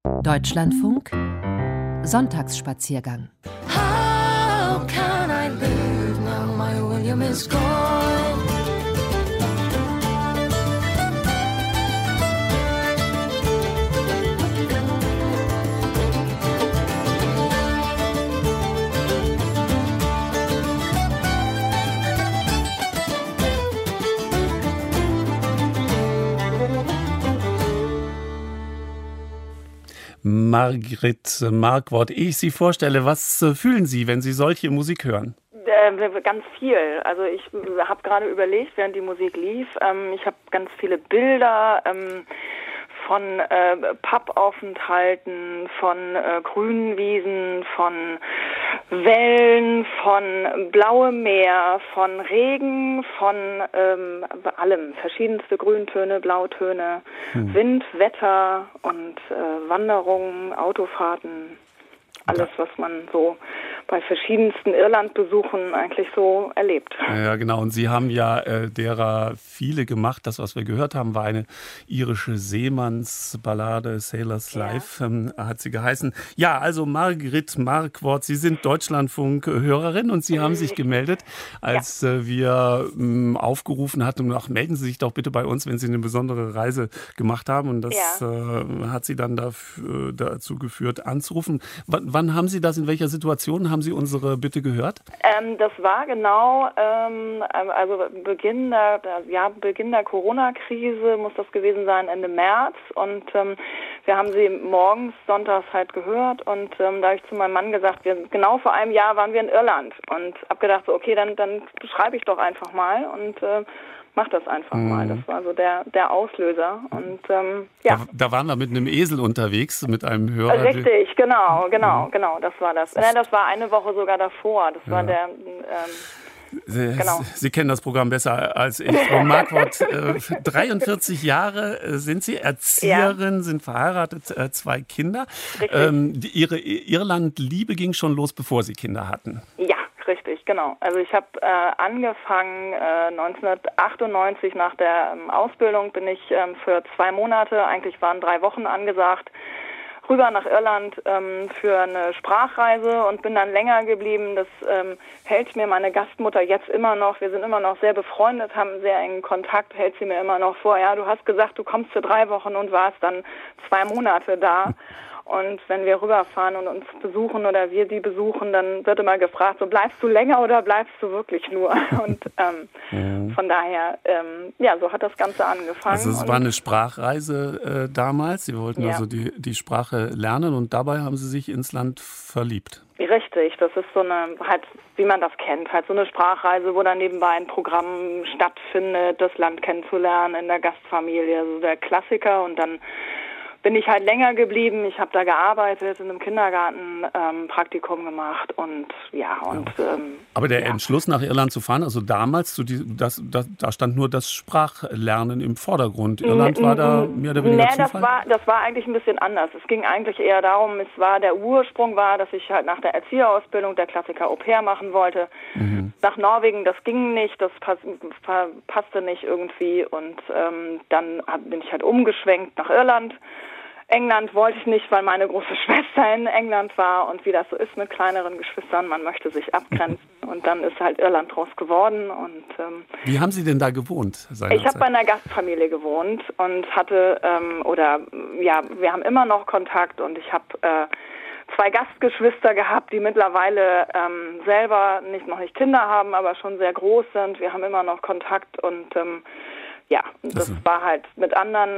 Deutschlandfunk Sonntagsspaziergang. How can I live now my William is gone? Margrit Markwort, ehe ich Sie vorstelle, was fühlen Sie, wenn Sie solche Musik hören? Ganz viel. Also ich habe gerade überlegt, während die Musik lief, ich habe ganz viele Bilder von Pappaufenthalten, von grünen Wiesen, von Wellen, von blauem Meer, von Regen, von allem. Verschiedenste Grüntöne, Blautöne, Wind, Wetter und Wanderungen, Autofahrten. Alles, was man so bei verschiedensten Irlandbesuchen eigentlich so erlebt. Ja, genau. Und Sie haben ja derer viele gemacht. Das, was wir gehört haben, war eine irische Seemannsballade, Sailor's Life, hat sie geheißen. Ja, also Margrit Markwort, Sie sind Deutschlandfunk-Hörerin und Sie haben sich gemeldet, als wir aufgerufen hatten, ach, melden Sie sich doch bitte bei uns, wenn Sie eine besondere Reise gemacht haben. Und das hat Sie dann dazu geführt, anzurufen. Wann haben Sie das, in welcher Situation haben Sie unsere Bitte gehört? Das war genau, also Beginn der Corona-Krise muss das gewesen sein, Ende März. Und wir haben sie morgens, sonntags halt gehört. Und da habe ich zu meinem Mann gesagt, genau vor einem Jahr waren wir in Irland. Und habe gedacht, so, okay, dann schreibe ich doch einfach mal und mach das einfach mal. Das war so der Auslöser. Und Da waren wir mit einem Esel unterwegs, mit einem Hörer. Richtig, genau, das war das. Das war eine Woche sogar davor. Das war der... Sie kennen das Programm besser als ich. Frau Markwort, 43 Jahre sind Sie, Erzieherin, sind verheiratet, 2 Kinder. Ihre Irland-Liebe ging schon los, bevor Sie Kinder hatten. Ja. Richtig, genau. Also ich habe angefangen 1998 nach der Ausbildung, bin ich für 2 Monate, eigentlich waren 3 Wochen angesagt, rüber nach Irland für eine Sprachreise und bin dann länger geblieben. Das hält mir meine Gastmutter jetzt immer noch. Wir sind immer noch sehr befreundet, haben einen sehr engen Kontakt, hält sie mir immer noch vor. Ja, du hast gesagt, du kommst für 3 Wochen und warst dann 2 Monate da. Und wenn wir rüberfahren und uns besuchen oder wir die besuchen, dann wird immer gefragt, so bleibst du länger oder bleibst du wirklich nur? Und von daher, so hat das Ganze angefangen. Also es war eine Sprachreise damals. Sie wollten also die Sprache lernen und dabei haben Sie sich ins Land verliebt. Richtig, das ist so eine, halt, wie man das kennt, halt so eine Sprachreise, wo dann nebenbei ein Programm stattfindet, das Land kennenzulernen in der Gastfamilie, so der Klassiker. Und dann bin ich halt länger geblieben. Ich habe da gearbeitet, in einem Kindergarten Praktikum gemacht und aber der Entschluss, nach Irland zu fahren, also damals, da stand nur das Sprachlernen im Vordergrund. Irland war da mehr oder weniger Zufall? Das war eigentlich ein bisschen anders. Es ging eigentlich eher darum, der Ursprung war, dass ich halt nach der Erzieherausbildung der Klassiker Au pair machen wollte. Nach Norwegen, das ging nicht, das passte nicht irgendwie und dann bin ich halt umgeschwenkt nach Irland. England wollte ich nicht, weil meine große Schwester in England war und wie das so ist mit kleineren Geschwistern, man möchte sich abgrenzen und dann ist halt Irland draus geworden. Und wie haben Sie denn da gewohnt? Ich habe bei einer Gastfamilie gewohnt und hatte, wir haben immer noch Kontakt und ich habe 2 Gastgeschwister gehabt, die mittlerweile selber noch nicht Kinder haben, aber schon sehr groß sind. Wir haben immer noch Kontakt und das war halt mit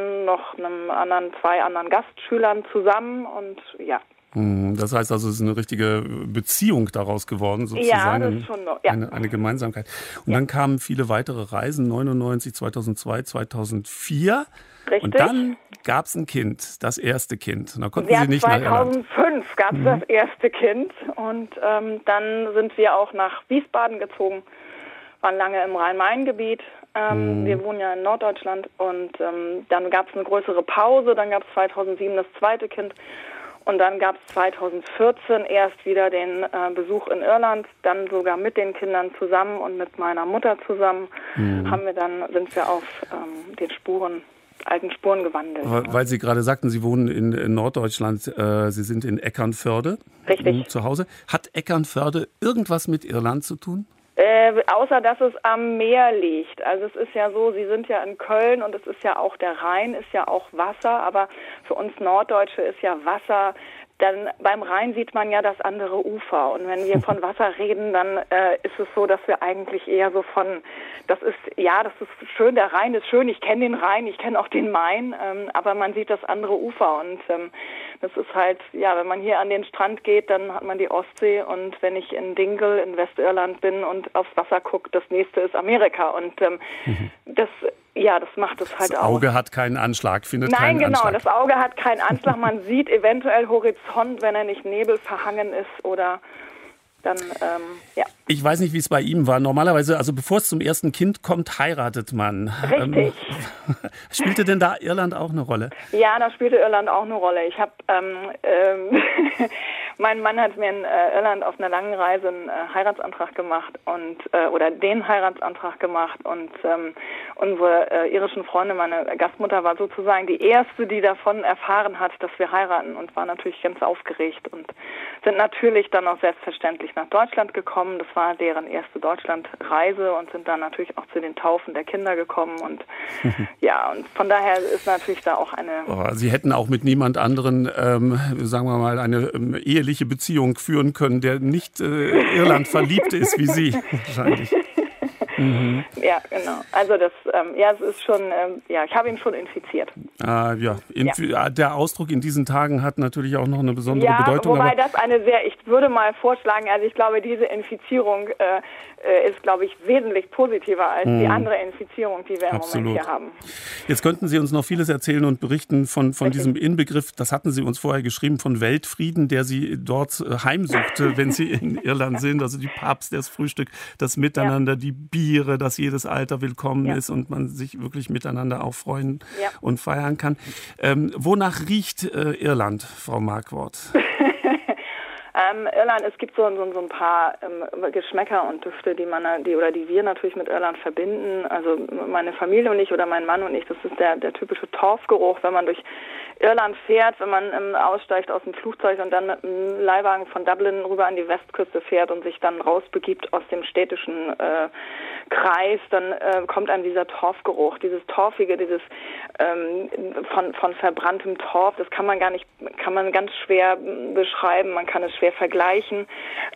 2 anderen Gastschülern zusammen und Das heißt also, es ist eine richtige Beziehung daraus geworden, sozusagen. Ja, das ist schon noch, eine Gemeinsamkeit. Und dann kamen viele weitere Reisen, 99, 2002, 2004. Richtig. Und dann gab es ein Kind, das erste Kind. Und da konnten Sie nicht nach Irland. 2005 gab es das erste Kind und dann sind wir auch nach Wiesbaden gezogen, waren lange im Rhein-Main-Gebiet. Wir wohnen ja in Norddeutschland und dann gab es eine größere Pause, dann gab es 2007 das zweite Kind und dann gab es 2014 erst wieder den Besuch in Irland, dann sogar mit den Kindern zusammen und mit meiner Mutter zusammen sind wir auf den Spuren alten Spuren gewandelt. Weil Sie gerade sagten, Sie wohnen in Norddeutschland, Sie sind in Eckernförde. Richtig. Zu Hause. Hat Eckernförde irgendwas mit Irland zu tun? Außer, dass es am Meer liegt. Also es ist ja so, Sie sind ja in Köln und es ist ja auch der Rhein, ist ja auch Wasser, aber für uns Norddeutsche ist ja Wasser. Dann beim Rhein sieht man ja das andere Ufer. Und wenn wir von Wasser reden, dann ist es so, dass wir eigentlich eher so das ist schön, der Rhein ist schön, ich kenne den Rhein, ich kenne auch den Main, aber man sieht das andere Ufer. Und das ist halt, ja, wenn man hier an den Strand geht, dann hat man die Ostsee. Und wenn ich in Dingle in Westirland bin und aufs Wasser gucke, das nächste ist Amerika. Und das macht es halt auch. Das Auge hat keinen Anschlag, findet keinen keinen Anschlag. Nein, genau, das Auge hat keinen Anschlag. Man sieht eventuell Horizont, wenn er nicht nebelverhangen ist oder dann, ja. Ich weiß nicht, wie es bei ihm war. Normalerweise, also bevor es zum ersten Kind kommt, heiratet man. Richtig. Spielte denn da Irland auch eine Rolle? Ja, da spielte Irland auch eine Rolle. Ich habe, mein Mann hat mir in Irland auf einer langen Reise einen Heiratsantrag gemacht oder den Heiratsantrag gemacht und unsere irischen Freunde, meine Gastmutter war sozusagen die erste, die davon erfahren hat, dass wir heiraten und war natürlich ganz aufgeregt und sind natürlich dann auch selbstverständlich nach Deutschland gekommen. Das war deren erste Deutschlandreise und sind dann natürlich auch zu den Taufen der Kinder gekommen und ja, und von daher ist natürlich da auch eine... Sie hätten auch mit niemand anderen, sagen wir mal, eine eheliche Beziehung führen können, der nicht Irland verliebt ist wie Sie wahrscheinlich. Mhm. Ja, genau. Also das, es ist schon, ich habe ihn schon infiziert. Der Ausdruck in diesen Tagen hat natürlich auch noch eine besondere Bedeutung. Wobei das ich würde mal vorschlagen, also ich glaube, diese Infizierung ist, glaube ich, wesentlich positiver als die andere Infizierung, die wir im Moment hier haben. Jetzt könnten Sie uns noch vieles erzählen und berichten von diesem Inbegriff, das hatten Sie uns vorher geschrieben, von Weltfrieden, der Sie dort heimsuchte, wenn Sie in Irland sind. Also die Pubs, das Frühstück, das Miteinander, die Biere, dass jedes Alter willkommen ist und man sich wirklich miteinander auch freuen und feiern kann. Wonach riecht Irland, Frau Marquardt? Irland, es gibt so ein paar Geschmäcker und Düfte, die wir natürlich mit Irland verbinden. Also meine Familie und ich oder mein Mann und ich, das ist der typische Torfgeruch, wenn man durch Irland fährt, wenn man aussteigt aus dem Flugzeug und dann mit dem Leihwagen von Dublin rüber an die Westküste fährt und sich dann rausbegibt aus dem städtischen Kreis, dann kommt einem dieser Torfgeruch, dieses Torfige, dieses von verbranntem Torf, das kann man ganz schwer beschreiben, man kann es schwer vergleichen.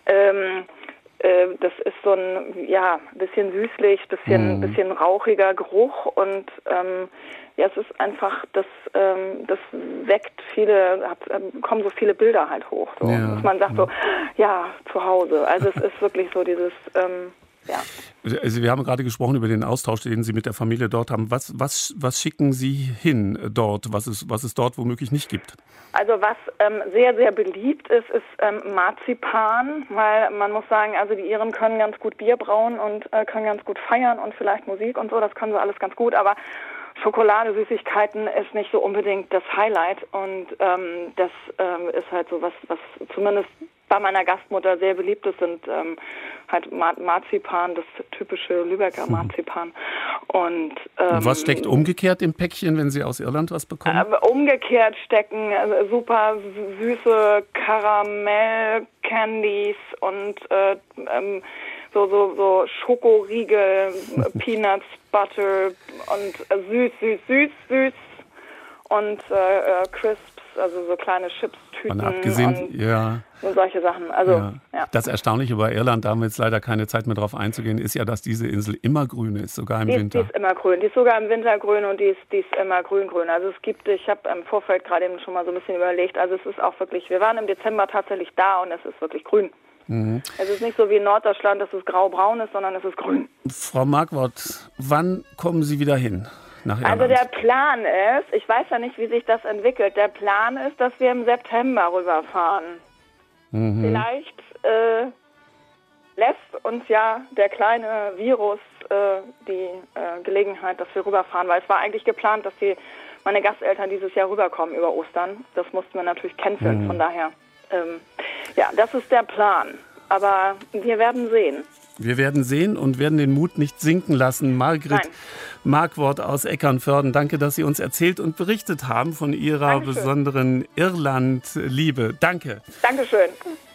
Das ist so ein, bisschen süßlich, bisschen rauchiger Geruch und es ist einfach, das weckt kommen so viele Bilder halt hoch, so, dass man sagt so, zu Hause. Also es ist wirklich so dieses, Also wir haben gerade gesprochen über den Austausch, den Sie mit der Familie dort haben. Was schicken Sie hin dort, was es dort womöglich nicht gibt? Also was sehr, sehr beliebt ist Marzipan, weil man muss sagen, also die Iren können ganz gut Bier brauen und können ganz gut feiern und vielleicht Musik und so, das können sie alles ganz gut, aber Schokolade, Süßigkeiten ist nicht so unbedingt das Highlight und das ist halt so was zumindest bei meiner Gastmutter sehr beliebt ist, sind halt Marzipan, das typische Lübecker Marzipan. Und was steckt umgekehrt im Päckchen, wenn Sie aus Irland was bekommen? Umgekehrt stecken super süße Karamell-Candies und so Schokoriegel, Peanuts, Butter und süß und Crisps, also so kleine Chips-Tüten und abgesehen, und solche Sachen. Also, Das Erstaunliche bei Irland, da haben wir jetzt leider keine Zeit mehr drauf einzugehen, ist ja, dass diese Insel immer grün ist, sogar im Winter. Die ist immer grün, die ist sogar im Winter grün und die ist immer grün. Also ich habe im Vorfeld gerade eben schon mal so ein bisschen überlegt, also es ist auch wirklich, wir waren im Dezember tatsächlich da und es ist wirklich grün. Mhm. Es ist nicht so wie in Norddeutschland, dass es grau-braun ist, sondern es ist grün. Frau Marquardt, wann kommen Sie wieder hin? Also der Plan ist, ich weiß ja nicht, wie sich das entwickelt, der Plan ist, dass wir im September rüberfahren. Mhm. Vielleicht lässt uns ja der kleine Virus die Gelegenheit, dass wir rüberfahren, weil es war eigentlich geplant, dass meine Gasteltern dieses Jahr rüberkommen über Ostern. Das mussten wir natürlich canceln, von daher, das ist der Plan. Aber wir werden sehen. Wir werden sehen und werden den Mut nicht sinken lassen. Margrit Markwort aus Eckernförden, danke, dass Sie uns erzählt und berichtet haben von Ihrer besonderen Irland-Liebe. Danke. Dankeschön.